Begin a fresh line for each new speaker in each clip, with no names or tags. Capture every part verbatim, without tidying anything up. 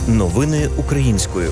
Новини українською.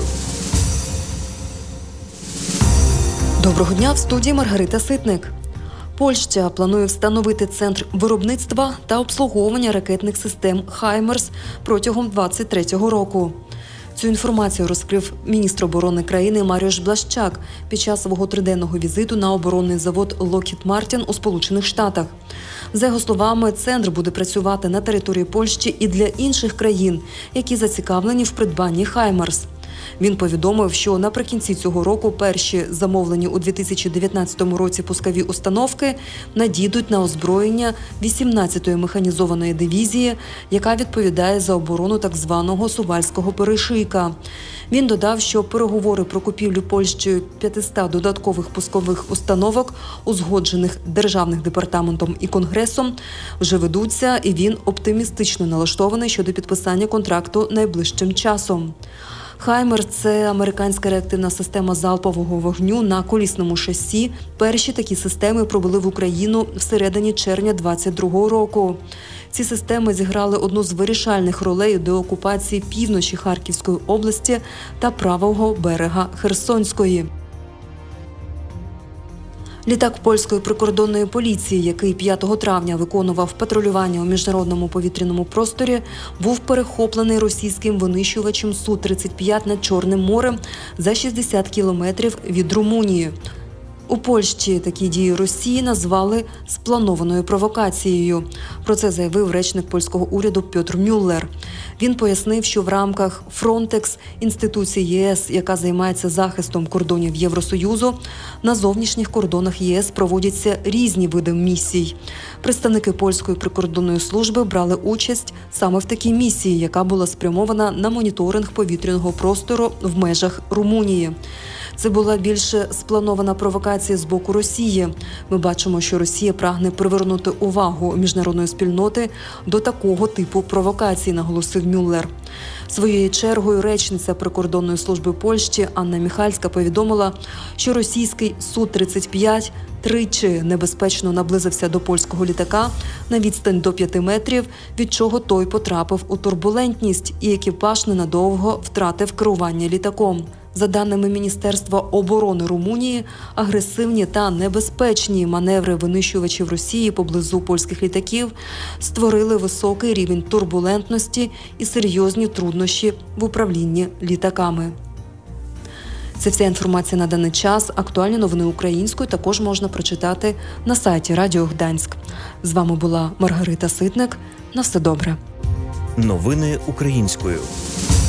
Доброго дня, в студії Маргарита Ситник. Польща планує встановити центр виробництва та обслуговування ракетних систем «Хаймерс» протягом двадцять третього року. Цю інформацію розкрив міністр оборони країни Маріуш Блащак під час свого триденного візиту на оборонний завод Lockheed Martin у Сполучених Штатах. За його словами, центр буде працювати на території Польщі і для інших країн, які зацікавлені в придбанні «Хаймерс». Він повідомив, що наприкінці цього року перші замовлені у дві тисячі дев'ятнадцятому році пускові установки надійдуть на озброєння вісімнадцятої механізованої дивізії, яка відповідає за оборону так званого Сувальського перешийка. Він додав, що переговори про купівлю Польщею п'ятисот додаткових пускових установок, узгоджених Державним департаментом і Конгресом, вже ведуться, і він оптимістично налаштований щодо підписання контракту найближчим часом. «Хаймер» – це американська реактивна система залпового вогню на колісному шасі. Перші такі системи пробули в Україну всередині червня двадцять другого року. Ці системи зіграли одну з вирішальних ролей у деокупації півночі Харківської області та правого берега Херсонської. Літак польської прикордонної поліції, який п'ятого травня виконував патрулювання у міжнародному повітряному просторі, був перехоплений російським винищувачем Су тридцять п'ять над Чорним морем за шістдесят кілометрів від Румунії. У Польщі такі дії Росії назвали спланованою провокацією. Про це заявив речник польського уряду Пьотр Мюллер. Він пояснив, що в рамках Фронтекс, інституції ЄС, яка займається захистом кордонів Євросоюзу, на зовнішніх кордонах ЄС проводяться різні види місій. Представники польської прикордонної служби брали участь саме в такій місії, яка була спрямована на моніторинг повітряного простору в межах Румунії. Це була більше спланована провокація з боку Росії. Ми бачимо, що Росія прагне привернути увагу міжнародної спільноти до такого типу провокацій, наголосив Мюллер. Своєю чергою речниця прикордонної служби Польщі Анна Міхальська повідомила, що російський Су тридцять п'ять тричі небезпечно наблизився до польського літака на відстань до п'яти метрів, від чого той потрапив у турбулентність, і екіпаж ненадовго втратив керування літаком. За даними Міністерства оборони Румунії, агресивні та небезпечні маневри винищувачів Росії поблизу польських літаків створили високий рівень турбулентності і серйозні труднощі в управлінні літаками. Це вся інформація на даний час. Актуальні новини українською також можна прочитати на сайті Радіо Гданськ. З вами була Маргарита Ситник. На все добре.
Новини українською.